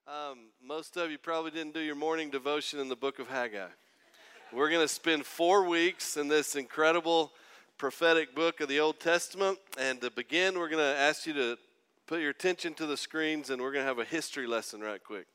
Most of you probably didn't do your morning devotion in the book of Haggai. We're going to spend 4 weeks in this incredible prophetic book of the Old Testament. And to begin, we're going to ask you to put your attention to the screens, and we're going to have a history lesson right quick.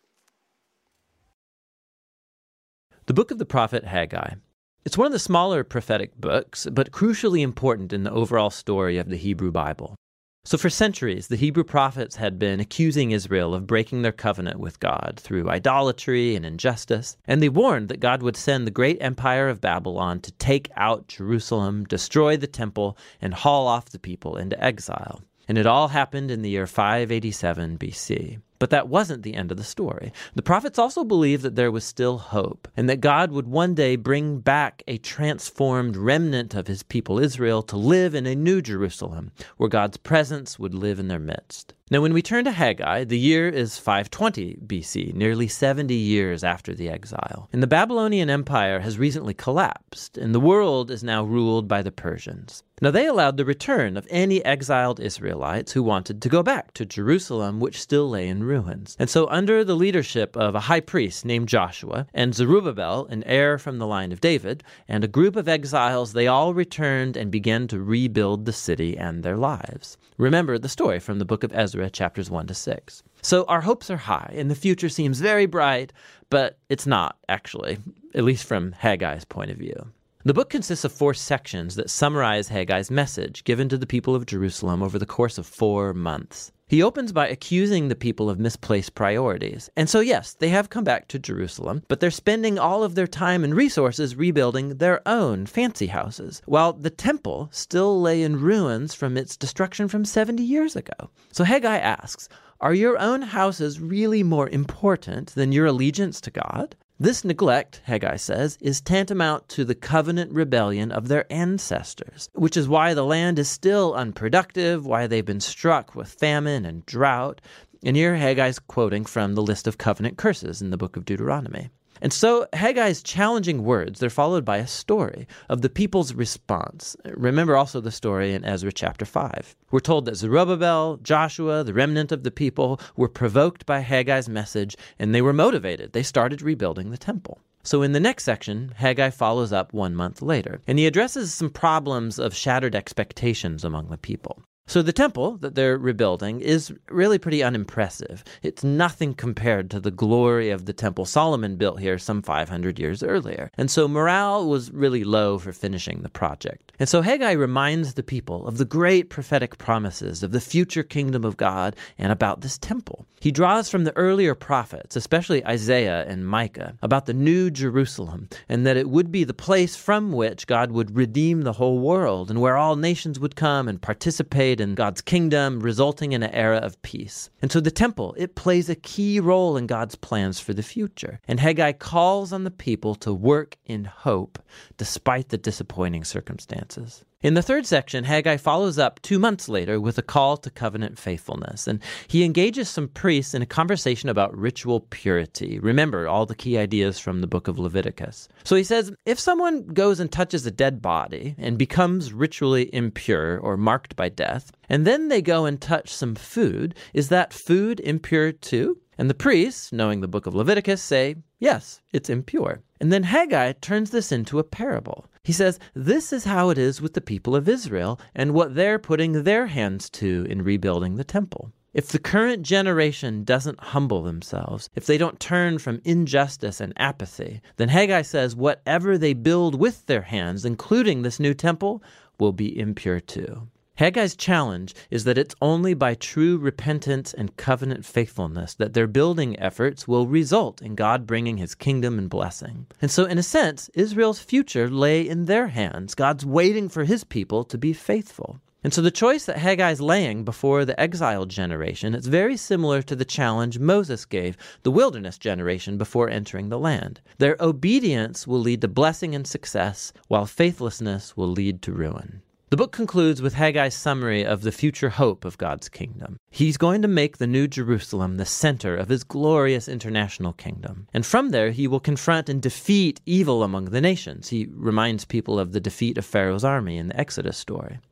The book of the prophet Haggai. It's one of the smaller prophetic books, but crucially important in the overall story of the Hebrew Bible. So for centuries, the Hebrew prophets had been accusing Israel of breaking their covenant with God through idolatry and injustice, and they warned that God would send the great empire of Babylon to take out Jerusalem, destroy the temple, and haul off the people into exile. And it all happened in the year 587 BC. But that wasn't the end of the story. The prophets also believed that there was still hope, and that God would one day bring back a transformed remnant of his people Israel to live in a new Jerusalem, where God's presence would live in their midst. Now, when we turn to Haggai, the year is 520 BC, nearly 70 years after the exile. And the Babylonian Empire has recently collapsed, and the world is now ruled by the Persians. Now, they allowed the return of any exiled Israelites who wanted to go back to Jerusalem, which still lay in ruins. And so, under the leadership of a high priest named Joshua, and Zerubbabel, an heir from the line of David, and a group of exiles, they all returned and began to rebuild the city and their lives. Remember the story from the book of Ezra, chapters 1 to 6. So our hopes are high, and the future seems very bright, but it's not, actually, at least from Haggai's point of view. The book consists of 4 sections that summarize Haggai's message given to the people of Jerusalem over the course of 4 months. He opens by accusing the people of misplaced priorities. And so yes, they have come back to Jerusalem, but they're spending all of their time and resources rebuilding their own fancy houses, while the temple still lay in ruins from its destruction from 70 years ago. So Haggai asks, are your own houses really more important than your allegiance to God? This neglect, Haggai says, is tantamount to the covenant rebellion of their ancestors, which is why the land is still unproductive, why they've been struck with famine and drought. And here Haggai's quoting from the list of covenant curses in the book of Deuteronomy. And so Haggai's challenging words, they're followed by a story of the people's response. Remember also the story in Ezra chapter 5. We're told that Zerubbabel, Joshua, the remnant of the people, were provoked by Haggai's message, and they were motivated. They started rebuilding the temple. So in the next section, Haggai follows up 1 month later, and he addresses some problems of shattered expectations among the people. So the temple that they're rebuilding is really pretty unimpressive. It's nothing compared to the glory of the temple Solomon built here some 500 years earlier. And so morale was really low for finishing the project. And so Haggai reminds the people of the great prophetic promises of the future kingdom of God and about this temple. He draws from the earlier prophets, especially Isaiah and Micah, about the new Jerusalem and that it would be the place from which God would redeem the whole world and where all nations would come and participate in God's kingdom, resulting in an era of peace. And so the temple, it plays a key role in God's plans for the future. And Haggai calls on the people to work in hope despite the disappointing circumstances. In the third section, Haggai follows up 2 months later with a call to covenant faithfulness, and he engages some priests in a conversation about ritual purity. Remember all the key ideas from the book of Leviticus. So he says, if someone goes and touches a dead body and becomes ritually impure or marked by death, and then they go and touch some food, is that food impure too? And the priests, knowing the book of Leviticus, say, yes, it's impure. And then Haggai turns this into a parable. He says, this is how it is with the people of Israel and what they're putting their hands to in rebuilding the temple. If the current generation doesn't humble themselves, if they don't turn from injustice and apathy, then Haggai says whatever they build with their hands, including this new temple, will be impure too. Haggai's challenge is that it's only by true repentance and covenant faithfulness that their building efforts will result in God bringing his kingdom and blessing. And so, in a sense, Israel's future lay in their hands. God's waiting for his people to be faithful. And so the choice that Haggai's laying before the exiled generation is very similar to the challenge Moses gave the wilderness generation before entering the land. Their obedience will lead to blessing and success, while faithlessness will lead to ruin. The book concludes with Haggai's summary of the future hope of God's kingdom. He's going to make the New Jerusalem the center of his glorious international kingdom. And from there, he will confront and defeat evil among the nations. He reminds people of the defeat of Pharaoh's army in the Exodus story.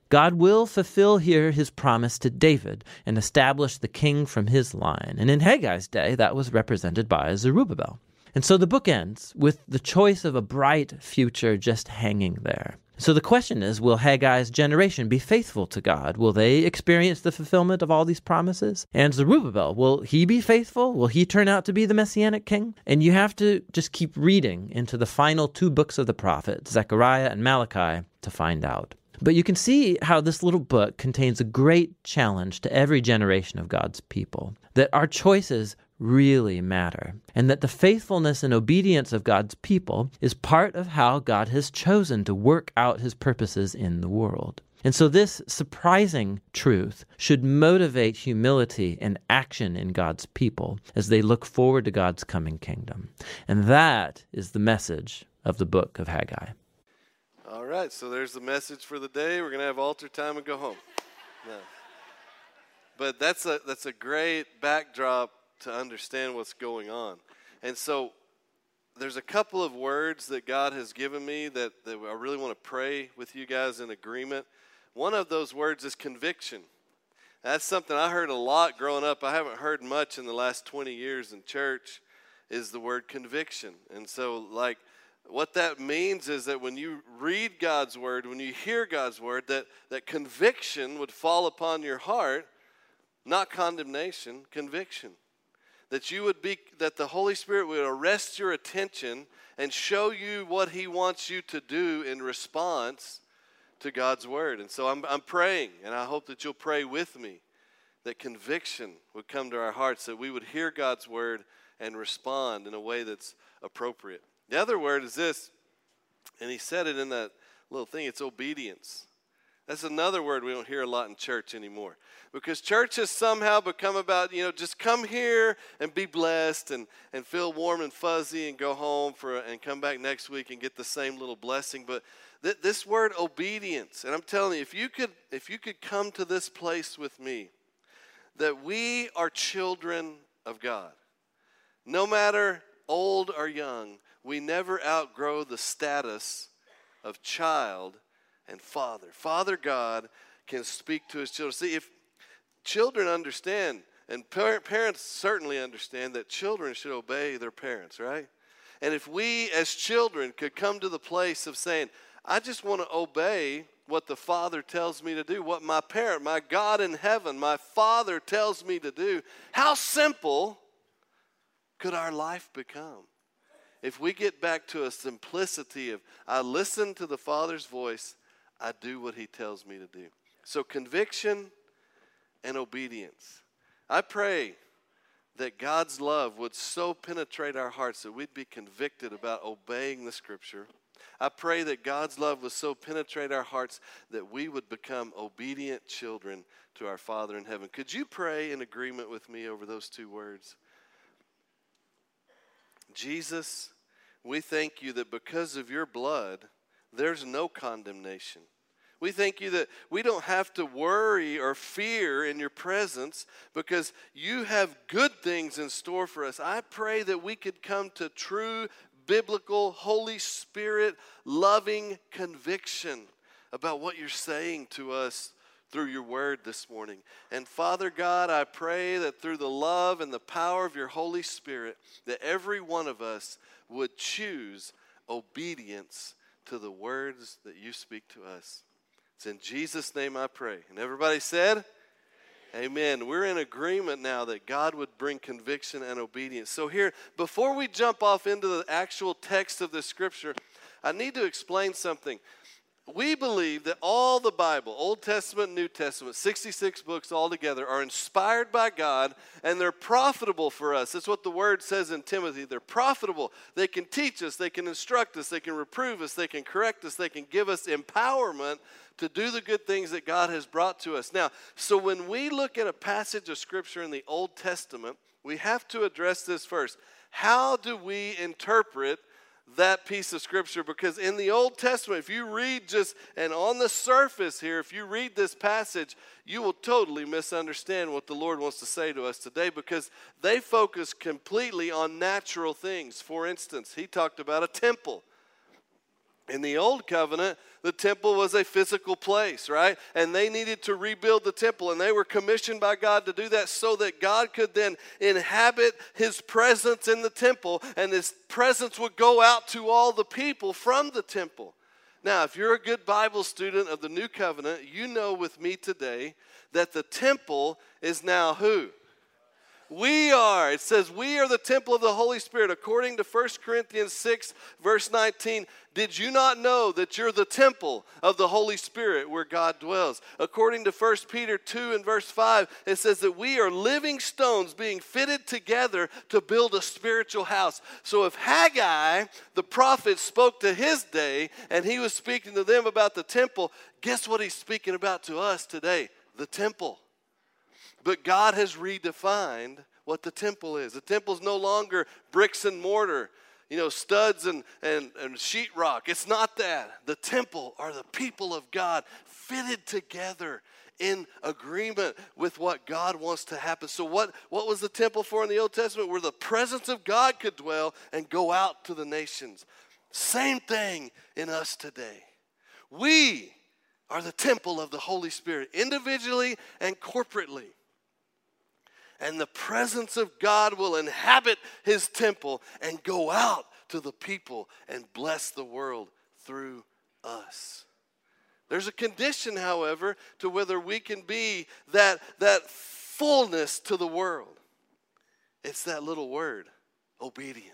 God will fulfill here his promise to David and establish the king from his line. And in Haggai's day, that was represented by Zerubbabel. And so the book ends with the choice of a bright future just hanging there. So the question is, will Haggai's generation be faithful to God? Will they experience the fulfillment of all these promises? And Zerubbabel, will he be faithful? Will he turn out to be the Messianic king? And you have to just keep reading into the final 2 books of the prophet, Zechariah and Malachi, to find out. But you can see how this little book contains a great challenge to every generation of God's people, that our choices really matter, and that the faithfulness and obedience of God's people is part of how God has chosen to work out his purposes in the world. And so this surprising truth should motivate humility and action in God's people as they look forward to God's coming kingdom. And that is the message of the book of Haggai. All right, so there's the message for the day. We're going to have altar time and go home. No. But that's a great backdrop to understand what's going on. And so there's a couple of words that God has given me that I really want to pray with you guys in agreement. One of those words is conviction. That's something I heard a lot growing up. I haven't heard much in the last 20 years in church, is the word conviction. And so what that means is that when you read God's word, when you hear God's word, that conviction would fall upon your heart, not condemnation, conviction. That the Holy Spirit would arrest your attention and show you what he wants you to do in response to God's word. And so I'm praying, and I hope that you'll pray with me, that conviction would come to our hearts, that we would hear God's word and respond in a way that's appropriate. The other word is this, and he said it in that little thing, it's obedience. That's another word we don't hear a lot in church anymore. Because church has somehow become about, just come here and be blessed and feel warm and fuzzy and go home and come back next week and get the same little blessing. But this word obedience, and I'm telling you, if you could come to this place with me, that we are children of God. No matter old or young, we never outgrow the status of child and father. Father God can speak to his children. See, if children understand, and parents certainly understand, that children should obey their parents, right? And if we as children could come to the place of saying, I just want to obey what the Father tells me to do, what my parent, my God in heaven, my Father tells me to do, how simple could our life become? If we get back to a simplicity of, I listen to the Father's voice, I do what he tells me to do. So conviction and obedience. I pray that God's love would so penetrate our hearts that we'd be convicted about obeying the Scripture. I pray that God's love would so penetrate our hearts that we would become obedient children to our Father in heaven. Could you pray in agreement with me over those 2 words? Jesus, we thank you that because of your blood, there's no condemnation. We thank you that we don't have to worry or fear in your presence because you have good things in store for us. I pray that we could come to true biblical, Holy Spirit, loving conviction about what you're saying to us through your word this morning. And Father God, I pray that through the love and the power of your Holy Spirit, that every one of us would choose obedience to the words that you speak to us. It's in Jesus' name I pray. And everybody said, amen. We're in agreement now that God would bring conviction and obedience. So here, before we jump off into the actual text of the scripture, I need to explain something. We believe that all the Bible, Old Testament, New Testament, 66 books altogether, are inspired by God and they're profitable for us. That's what the word says in Timothy. They're profitable. They can teach us, they can instruct us, they can reprove us, they can correct us, they can give us empowerment to do the good things that God has brought to us. Now, so when we look at a passage of Scripture in the Old Testament, we have to address this first. How do we interpret that piece of Scripture? Because in the Old Testament, if you read and on the surface here, if you read this passage, you will totally misunderstand what the Lord wants to say to us today because they focus completely on natural things. For instance, he talked about a temple. In the old covenant, the temple was a physical place, right? And they needed to rebuild the temple, and they were commissioned by God to do that so that God could then inhabit his presence in the temple, and his presence would go out to all the people from the temple. Now, if you're a good Bible student of the new covenant, you know with me today that the temple is now who? We are. It says we are the temple of the Holy Spirit. According to 1 Corinthians 6, verse 19, did you not know that you're the temple of the Holy Spirit where God dwells? According to 1 Peter 2 and verse 5, it says that we are living stones being fitted together to build a spiritual house. So if Haggai, the prophet, spoke to his day and he was speaking to them about the temple, guess what he's speaking about to us today? The temple. But God has redefined what the temple is. The temple is no longer bricks and mortar, studs and sheetrock. It's not that. The temple are the people of God fitted together in agreement with what God wants to happen. So what was the temple for in the Old Testament? Where the presence of God could dwell and go out to the nations. Same thing in us today. We are the temple of the Holy Spirit, individually and corporately. And the presence of God will inhabit his temple and go out to the people and bless the world through us. There's a condition, however, to whether we can be that fullness to the world. It's that little word, obedience.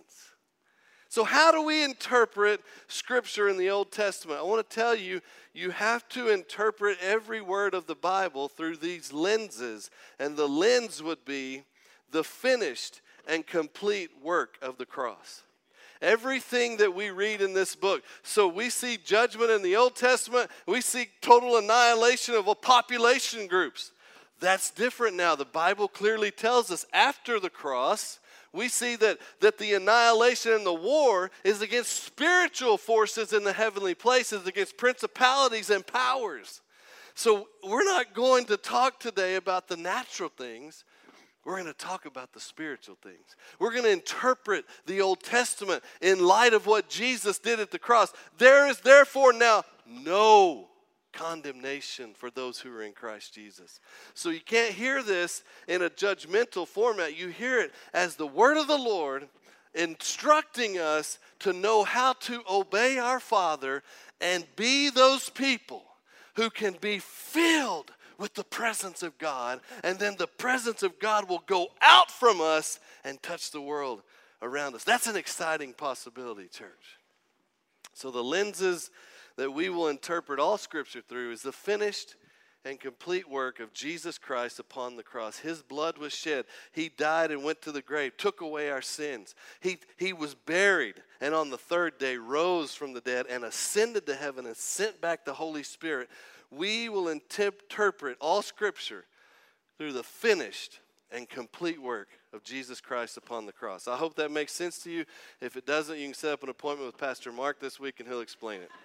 So how do we interpret Scripture in the Old Testament? I want to tell you, you have to interpret every word of the Bible through these lenses. And the lens would be the finished and complete work of the cross. Everything that we read in this book. So we see judgment in the Old Testament. We see total annihilation of population groups. That's different now. The Bible clearly tells us after the cross, we see that the annihilation and the war is against spiritual forces in the heavenly places, against principalities and powers. So we're not going to talk today about the natural things. We're going to talk about the spiritual things. We're going to interpret the Old Testament in light of what Jesus did at the cross. There is therefore now no condemnation for those who are in Christ Jesus. So you can't hear this in a judgmental format. You hear it as the word of the Lord instructing us to know how to obey our Father and be those people who can be filled with the presence of God, and then the presence of God will go out from us and touch the world around us. That's an exciting possibility, church. So the lenses that we will interpret all Scripture through is the finished and complete work of Jesus Christ upon the cross. His blood was shed. He died and went to the grave, took away our sins. He was buried, and on the third day rose from the dead and ascended to heaven and sent back the Holy Spirit. We will interpret all Scripture through the finished and complete work of Jesus Christ upon the cross. I hope that makes sense to you. If it doesn't, you can set up an appointment with Pastor Mark this week and he'll explain it.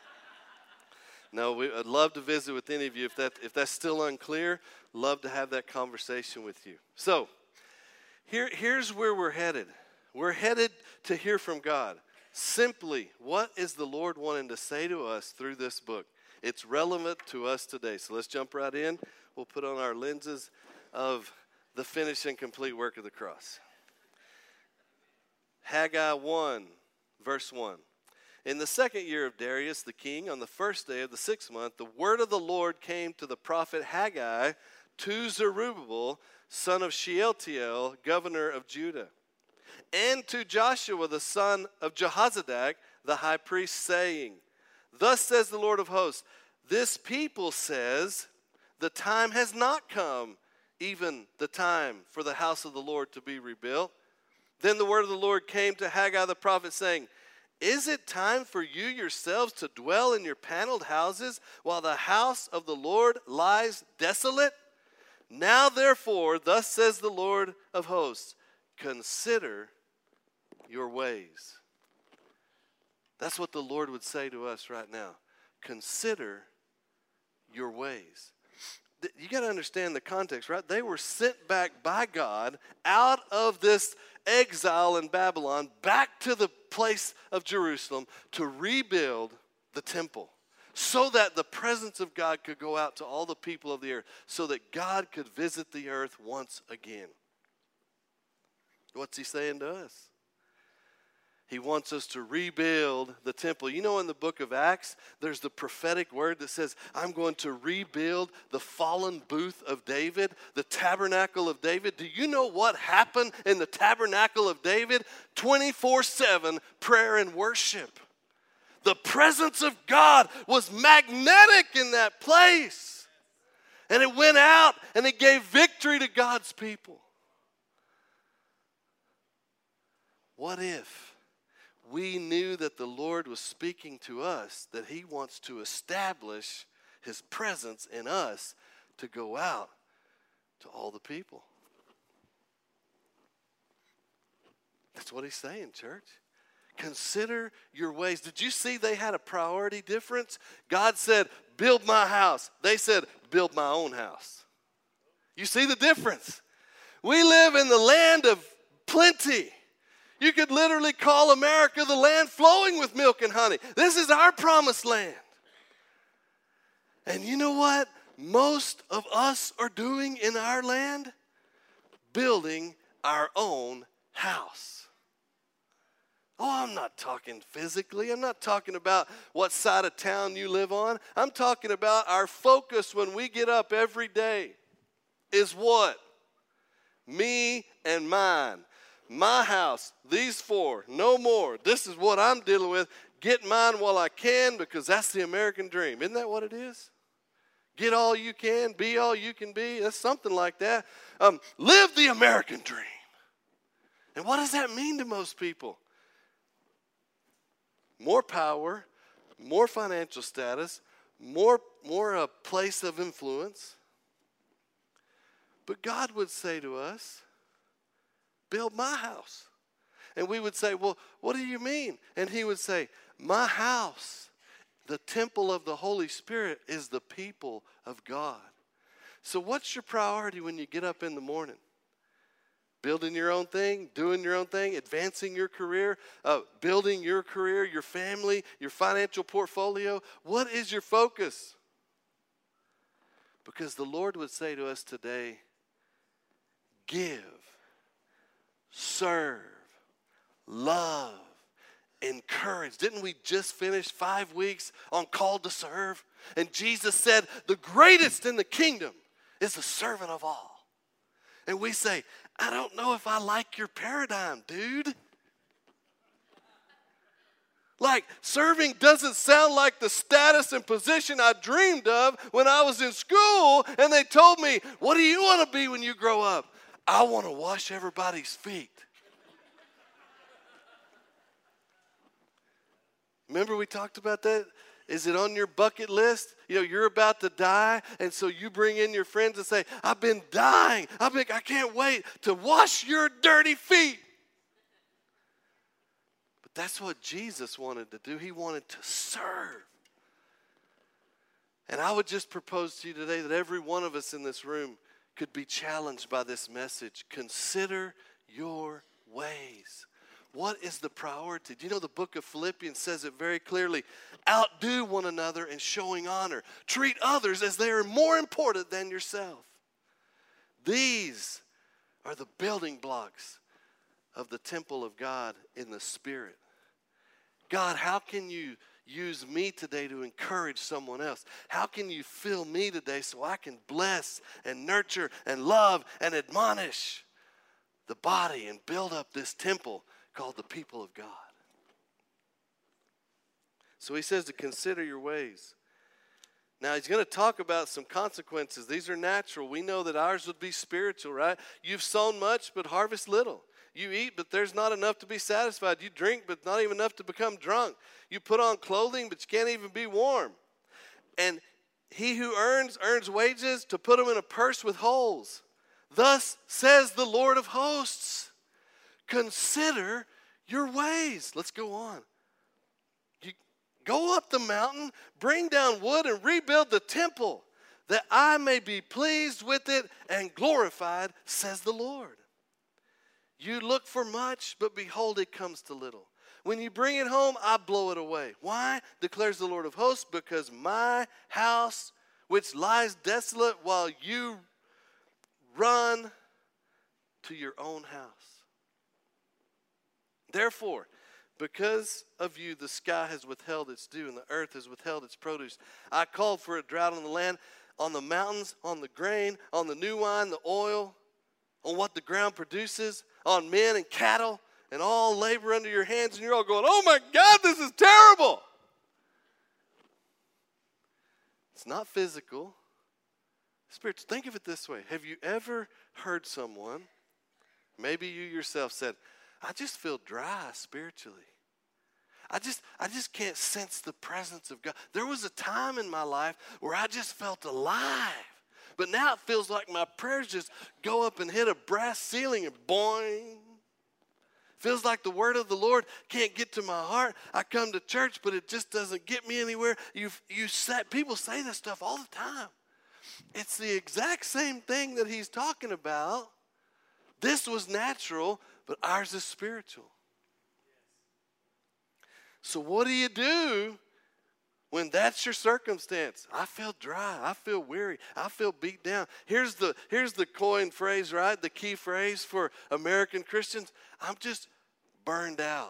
No, I'd love to visit with any of you. If that's still unclear, love to have that conversation with you. So, here's where we're headed. We're headed to hear from God. Simply, what is the Lord wanting to say to us through this book? It's relevant to us today. So let's jump right in. We'll put on our lenses of the finished and complete work of the cross. Haggai 1, verse 1. In the second year of Darius the king, on the first day of the 6th month, the word of the Lord came to the prophet Haggai to Zerubbabel, son of Shealtiel, governor of Judah, and to Joshua, the son of Jehozadak, the high priest, saying, Thus says the Lord of hosts, this people says, the time has not come, even the time for the house of the Lord to be rebuilt. Then the word of the Lord came to Haggai the prophet, saying, Is it time for you yourselves to dwell in your paneled houses while the house of the Lord lies desolate? Now therefore, thus says the Lord of hosts, consider your ways. That's what the Lord would say to us right now. Consider your ways. You got to understand the context, right? They were sent back by God out of this exile in Babylon back to the place of Jerusalem to rebuild the temple, so that the presence of God could go out to all the people of the earth, so that God could visit the earth once again. What's he saying to us? He wants us to rebuild the temple. You know, in the book of Acts, there's the prophetic word that says, I'm going to rebuild the fallen booth of David, the tabernacle of David. Do you know what happened in the tabernacle of David? 24/7 prayer and worship. The presence of God was magnetic in that place. And it went out and it gave victory to God's people. What if we knew that the Lord was speaking to us, that he wants to establish his presence in us to go out to all the people? That's what he's saying, church. Consider your ways. Did you see they had a priority difference? God said, build my house. They said, build my own house. You see the difference? We live in the land of plenty. You could literally call America the land flowing with milk and honey. This is our promised land. And you know what most of us are doing in our land? Building our own house. Oh, I'm not talking physically. I'm not talking about what side of town you live on. I'm talking about our focus when we get up every day is what? Me and mine. My house, these four, no more. This is what I'm dealing with. Get mine while I can, because that's the American dream. Isn't that what it is? Get all you can, be all you can be. That's something like that. Live the American dream. And what does that mean to most people? More power, more financial status, more a place of influence. But God would say to us, build my house. And we would say, well, what do you mean? And he would say, my house, the temple of the Holy Spirit, is the people of God. So what's your priority when you get up in the morning? Building your own thing, doing your own thing, advancing your career, building your career, your family, your financial portfolio. What is your focus? Because the Lord would say to us today, give, serve, love, encourage. Didn't we just finish 5 weeks on called to serve? And Jesus said, the greatest in the kingdom is the servant of all. And we say, I don't know if I like your paradigm, dude. Like, serving doesn't sound like the status and position I dreamed of when I was in school and they told me, what do you want to be when you grow up? I want to wash everybody's feet. Remember we talked about that? Is it on your bucket list? You know, you're about to die, and so you bring in your friends and say, I've been dying. I can't wait to wash your dirty feet. But that's what Jesus wanted to do. He wanted to serve. And I would just propose to you today that every one of us in this room could be challenged by this message. Consider your ways. What is the priority? Do you know the book of Philippians says it very clearly? Outdo one another in showing honor. Treat others as they are more important than yourself. These are the building blocks of the temple of God in the Spirit. God, how can you use me today to encourage someone else? How can you fill me today so I can bless and nurture and love and admonish the body and build up this temple called the people of God? So he says to consider your ways. Now he's going to talk about some consequences. These are natural. We know that ours would be spiritual, right? You've sown much but harvest little. You eat, but there's not enough to be satisfied. You drink, but not even enough to become drunk. You put on clothing, but you can't even be warm. And he who earns wages to put them in a purse with holes. Thus says the Lord of hosts, consider your ways. Let's go on. You go up the mountain, bring down wood, and rebuild the temple, that I may be pleased with it and glorified, says the Lord. You look for much, but behold, it comes to little. When you bring it home, I blow it away. Why? Declares the Lord of hosts, because my house, which lies desolate, while you run to your own house. Therefore, because of you, the sky has withheld its dew, and the earth has withheld its produce. I called for a drought on the land, on the mountains, on the grain, on the new wine, the oil, on what the ground produces, on men and cattle, and all labor under your hands. And you're all going, oh my God, this is terrible. It's not physical. Spiritual. Think of it this way. Have you ever heard someone, maybe you yourself said, I just feel dry spiritually. I just can't sense the presence of God. There was a time in my life where I just felt alive. But now it feels like my prayers just go up and hit a brass ceiling and boing. Feels like the word of the Lord can't get to my heart. I come to church, but it just doesn't get me anywhere. People say this stuff all the time. It's the exact same thing that he's talking about. This was natural, but ours is spiritual. So what do you do when that's your circumstance? I feel dry. I feel weary. I feel beat down. Here's the coin phrase, right? The key phrase for American Christians. I'm just burned out.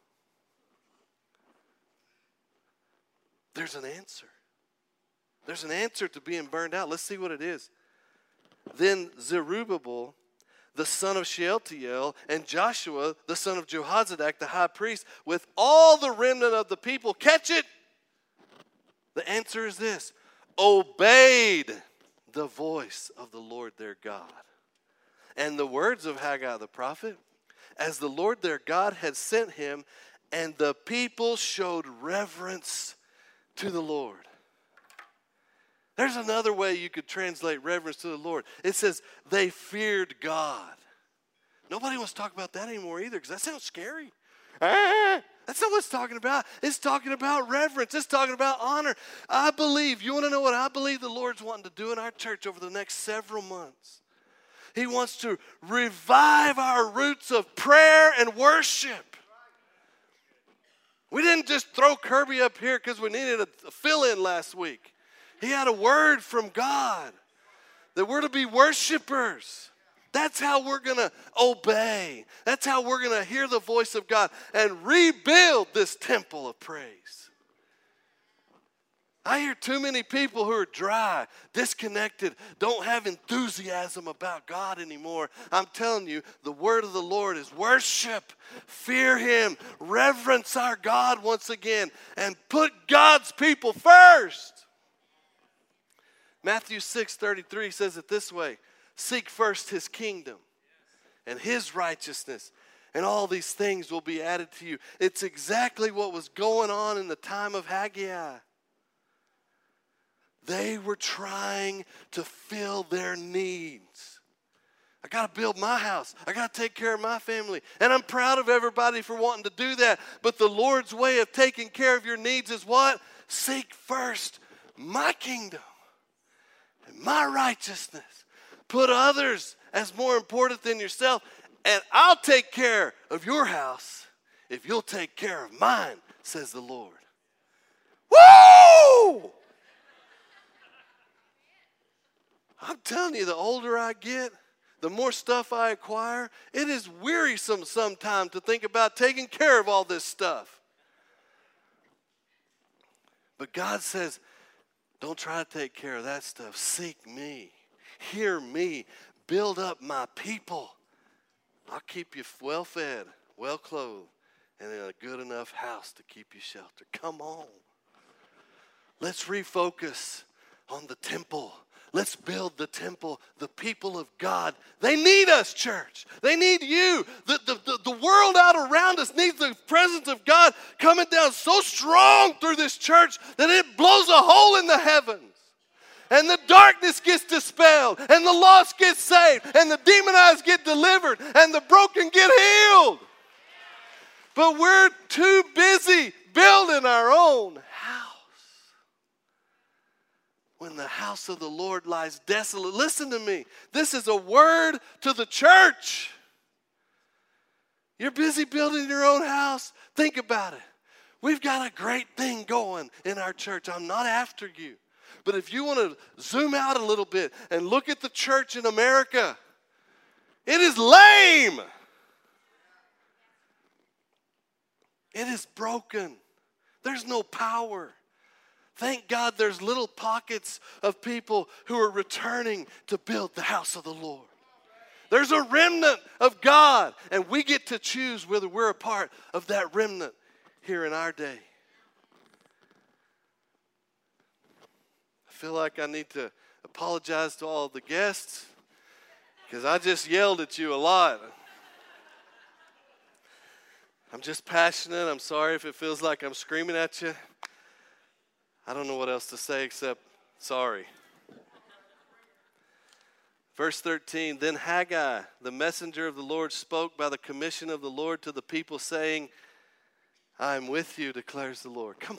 There's an answer. There's an answer to being burned out. Let's see what it is. Then Zerubbabel, the son of Shealtiel, and Joshua, the son of Jehozadak, the high priest, with all the remnant of the people, catch it. The answer is this: obeyed the voice of the Lord their God. And the words of Haggai the prophet, as the Lord their God had sent him, and the people showed reverence to the Lord. There's another way you could translate reverence to the Lord. It says they feared God. Nobody wants to talk about that anymore either, because that sounds scary. That's not what it's talking about. It's talking about reverence. It's talking about honor. I believe, you want to know what I believe the Lord's wanting to do in our church over the next several months? He wants to revive our roots of prayer and worship. We didn't just throw Kirby up here because we needed a fill-in last week. He had a word from God that we're to be worshipers. That's how we're going to obey. That's how we're going to hear the voice of God and rebuild this temple of praise. I hear too many people who are dry, disconnected, don't have enthusiasm about God anymore. I'm telling you, the word of the Lord is worship, fear him, reverence our God once again, and put God's people first. Matthew 6:33 says it this way: seek first his kingdom and his righteousness, and all these things will be added to you. It's exactly what was going on in the time of Haggai. They were trying to fill their needs. I got to build my house. I got to take care of my family. And I'm proud of everybody for wanting to do that. But the Lord's way of taking care of your needs is what? Seek first my kingdom and my righteousness. Put others as more important than yourself, and I'll take care of your house if you'll take care of mine, says the Lord. Woo! I'm telling you, the older I get, the more stuff I acquire. It is wearisome sometimes to think about taking care of all this stuff. But God says, don't try to take care of that stuff. Seek me. Hear me. Build up my people. I'll keep you well fed, well clothed, and in a good enough house to keep you sheltered. Come on. Let's refocus on the temple. Let's build the temple, the people of God. They need us, church. They need you. The world out around us needs the presence of God coming down so strong through this church that it blows a hole in the heavens. And the darkness gets dispelled, and the lost get saved, and the demonized get delivered, and the broken get healed. But we're too busy building our own house. When the house of the Lord lies desolate, listen to me. This is a word to the church. You're busy building your own house. Think about it. We've got a great thing going in our church. I'm not after you. But if you want to zoom out a little bit and look at the church in America, it is lame. It is broken. There's no power. Thank God there's little pockets of people who are returning to build the house of the Lord. There's a remnant of God, and we get to choose whether we're a part of that remnant here in our day. I feel like I need to apologize to all the guests because I just yelled at you a lot. I'm just passionate. I'm sorry if it feels like I'm screaming at you. I don't know what else to say except sorry. Verse 13, then Haggai, the messenger of the Lord, spoke by the commission of the Lord to the people, saying, I am with you, declares the Lord. Come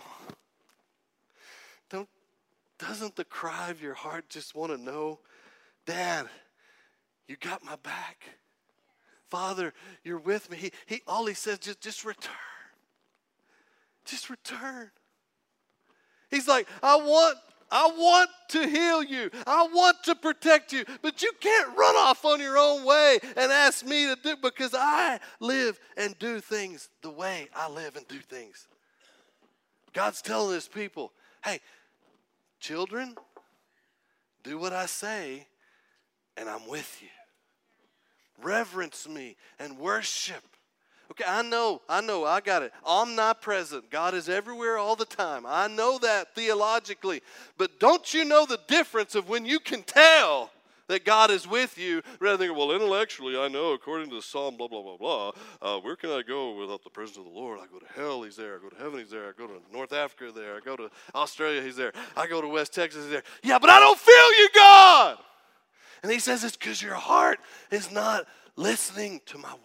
on. Doesn't the cry of your heart just want to know, Dad, you got my back? Father, you're with me. All he says, just return. Just return. He's like, I want to heal you. I want to protect you. But you can't run off on your own way and ask me to do, because I live and do things the way I live and do things. God's telling his people, hey, children, do what I say and I'm with you. Reverence me and worship. Okay, I know, I got it. Omnipresent. God is everywhere all the time. I know that theologically. But don't you know the difference of when you can tell that God is with you, rather than, well, intellectually, I know, according to the Psalm, blah, blah, blah, blah, where can I go without the presence of the Lord? I go to hell, he's there. I go to heaven, he's there. I go to North Africa, there. I go to Australia, he's there. I go to West Texas, he's there. Yeah, but I don't feel you, God. And he says it's because your heart is not listening to my word.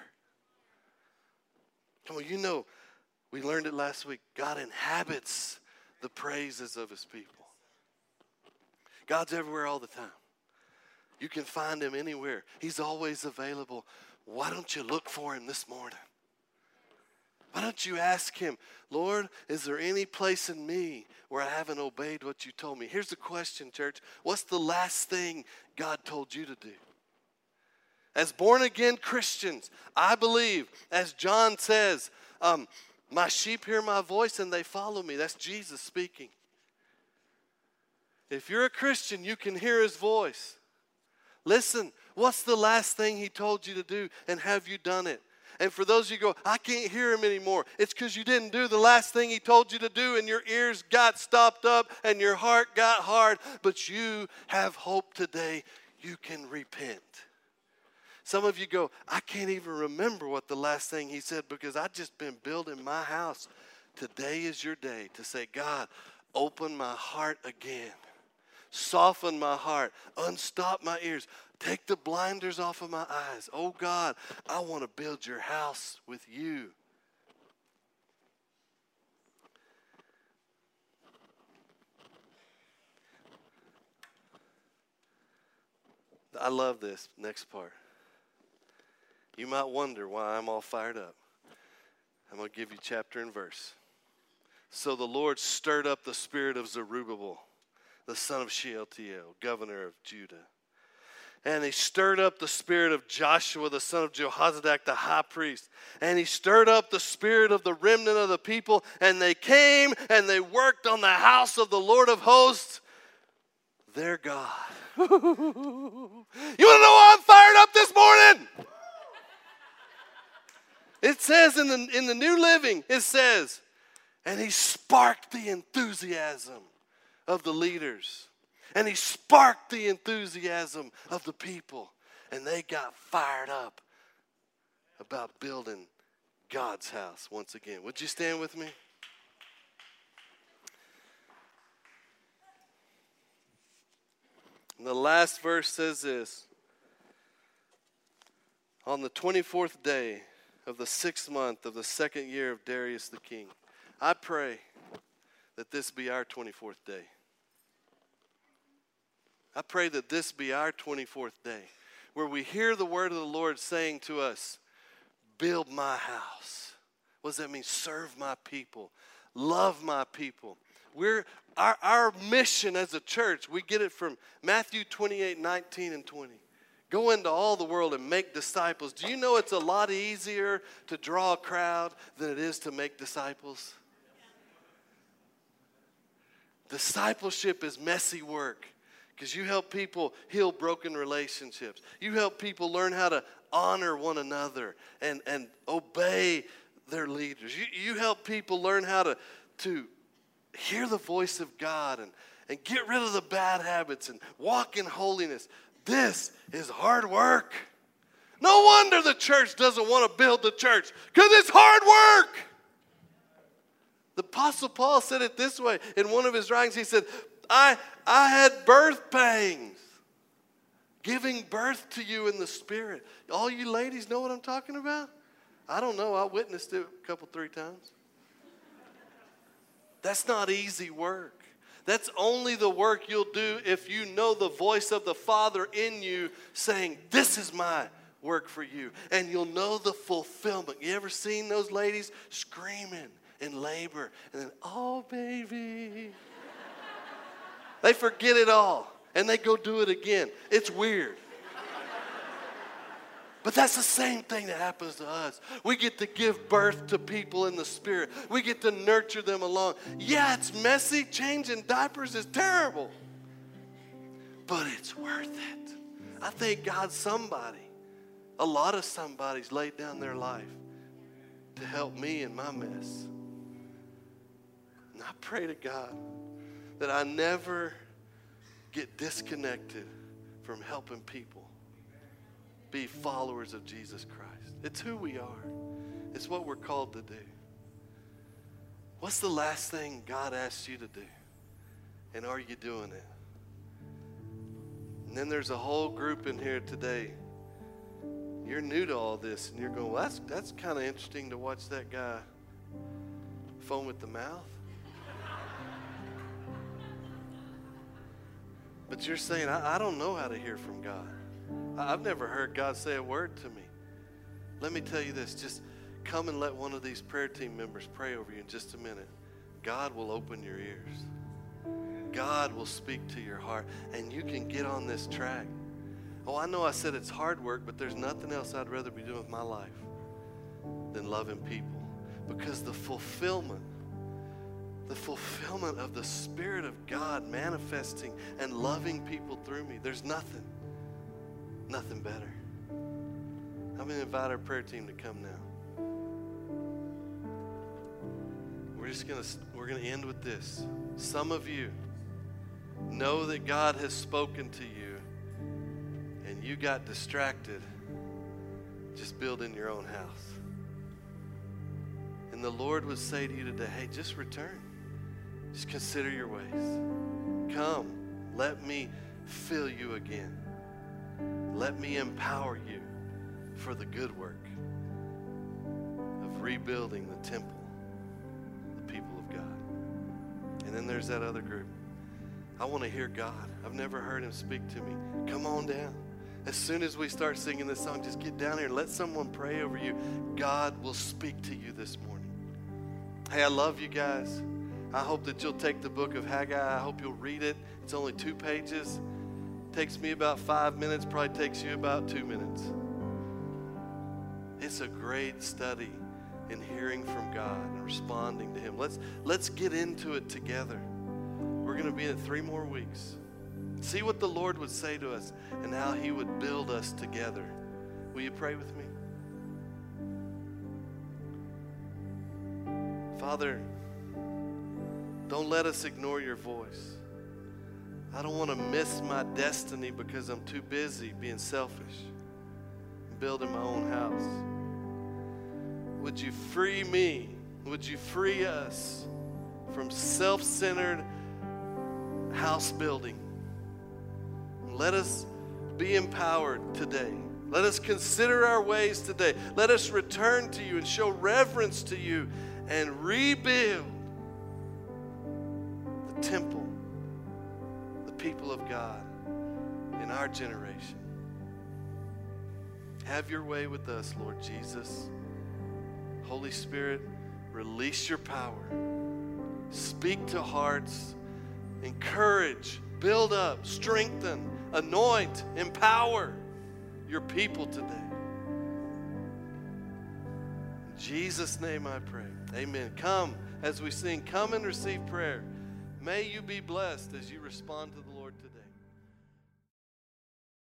Come on, you know, we learned it last week. God inhabits the praises of his people. God's everywhere all the time. You can find him anywhere. He's always available. Why don't you look for him this morning? Why don't you ask him, Lord, is there any place in me where I haven't obeyed what you told me? Here's the question, church. What's the last thing God told you to do? As born-again Christians, I believe, as John says, my sheep hear my voice and they follow me. That's Jesus speaking. If you're a Christian, you can hear his voice. Listen, what's the last thing he told you to do, and have you done it? And for those of you who go, I can't hear him anymore, it's because you didn't do the last thing he told you to do, and your ears got stopped up and your heart got hard. But you have hope today. You can repent. Some of you go, I can't even remember what the last thing he said because I've just been building my house. Today is your day to say, God, open my heart again. Soften my heart. Unstop my ears. Take the blinders off of my eyes. Oh God, I want to build your house with you. I love this next part. You might wonder why I'm all fired up. I'm going to give you chapter and verse. So the Lord stirred up the spirit of Zerubbabel, the son of Shealtiel, governor of Judah. And he stirred up the spirit of Joshua, the son of Jehozadak, the high priest. And he stirred up the spirit of the remnant of the people. And they came and they worked on the house of the Lord of hosts, their God. You want to know why I'm fired up this morning? It says in the New Living, it says, and he sparked the enthusiasm of the leaders. And he sparked the enthusiasm of the people. And they got fired up about building God's house once again. Would you stand with me? And the last verse says this. On the 24th day of the 6th month of the 2nd year of Darius the king, I pray that this be our 24th day. I pray that this be our 24th day, where we hear the word of the Lord saying to us, build my house. What does that mean? Serve my people. Love my people. Our mission as a church, we get it from Matthew 28:19 and 20. Go into all the world and make disciples. Do you know it's a lot easier to draw a crowd than it is to make disciples? Discipleship is messy work because you help people heal broken relationships. You help people learn how to honor one another and obey their leaders. You help people learn how to hear the voice of God and get rid of the bad habits and walk in holiness. This is hard work. No wonder the church doesn't want to build the church, because it's hard work. The Apostle Paul said it this way in one of his writings. He said, I had birth pangs, giving birth to you in the Spirit. All you ladies know what I'm talking about? I don't know. I witnessed it a couple, 3 times. That's not easy work. That's only the work you'll do if you know the voice of the Father in you saying, this is my work for you. And you'll know the fulfillment. You ever seen those ladies screaming in labor? And then, oh, baby. They forget it all. And they go do it again. It's weird. But that's the same thing that happens to us. We get to give birth to people in the Spirit. We get to nurture them along. Yeah, it's messy. Changing diapers is terrible. But it's worth it. I thank God a lot of somebody's laid down their life to help me in my mess. And I pray to God that I never get disconnected from helping people be followers of Jesus Christ. It's who we are. It's what we're called to do. What's the last thing God asked you to do? And are you doing it? And then there's a whole group in here today. You're new to all this, and you're going, well, that's kind of interesting to watch that guy foam at the mouth. But you're saying, I don't know how to hear from God. I've never heard God say a word to me. Let me tell you this. Just come and let one of these prayer team members pray over you in just a minute. God will open your ears. God will speak to your heart, and you can get on this track. Oh, I know I said it's hard work, but there's nothing else I'd rather be doing with my life than loving people. Because the fulfillment of the Spirit of God manifesting and loving people through me, there's nothing better. I'm going to invite our prayer team to come now. We're going to end with this. Some of you know that God has spoken to you and you got distracted just building your own house. And the Lord would say to you today, hey, just return. Just consider your ways. Come, let me fill you again. Let me empower you for the good work of rebuilding the temple, the people of God. And then there's that other group. I want to hear God. I've never heard him speak to me. Come on down. As soon as we start singing this song, just get down here and let someone pray over you. God will speak to you this morning. Hey, I love you guys. I hope that you'll take the book of Haggai. I hope you'll read it. It's only 2 pages. Takes me about 5 minutes, probably takes you about 2 minutes. It's a great study in hearing from God and responding to him. Let's get into it together. We're going to be in it 3 more weeks. See what the Lord would say to us and how he would build us together. Will you pray with me? Father, don't let us ignore your voice. I don't want to miss my destiny because I'm too busy being selfish and building my own house. Would you free me? Would you free us from self-centered house building? Let us be empowered today. Let us consider our ways today. Let us return to you and show reverence to you and rebuild the temple, the people of God in our generation. Have your way with us, Lord Jesus. Holy Spirit, release your power. Speak to hearts. Encourage, build up, strengthen, anoint, empower your people today. In Jesus' name I pray. Amen. Come as we sing, come and receive prayer. May you be blessed as you respond to the Lord today.